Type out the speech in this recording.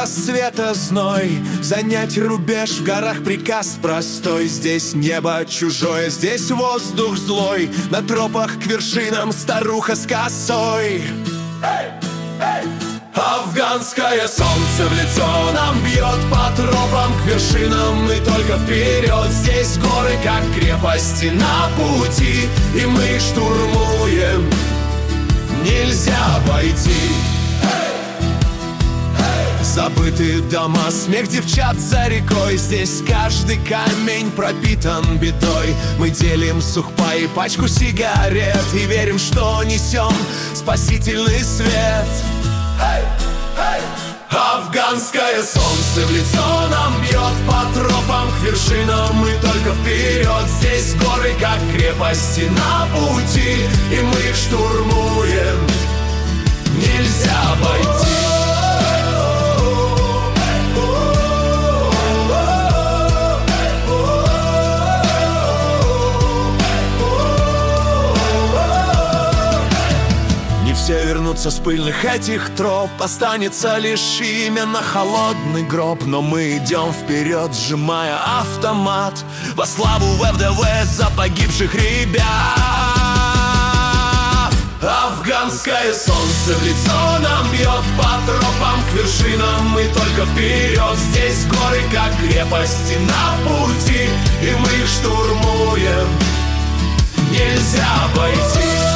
рассвета зной, занять рубеж в горах приказ простой. Здесь небо чужое, здесь воздух злой, на тропах к вершинам старуха с косой. Афганское солнце в лицо нам бьет, по тропам к вершинам и только вперед. Здесь горы как крепости на пути, и мы штурмуем, нельзя обойти. Забытые дома, смех девчат за рекой, здесь каждый камень пропитан бедой. Мы делим сухпай и пачку сигарет и верим, что несем спасительный свет. Афганское солнце в лицо нам бьет, по тропам к вершинам и только вперед. Здесь горы как крепости на пути, и мы их штурмуем, нельзя обойти. Все вернутся с пыльных этих троп, останется лишь именно холодный гроб. Но мы идем вперед, сжимая автомат, во славу ВДВ за погибших ребят. Афганское солнце в лицо нам бьет, по тропам к вершинам и только вперед. Здесь горы как крепости на пути, и мы их штурмуем, нельзя обойти.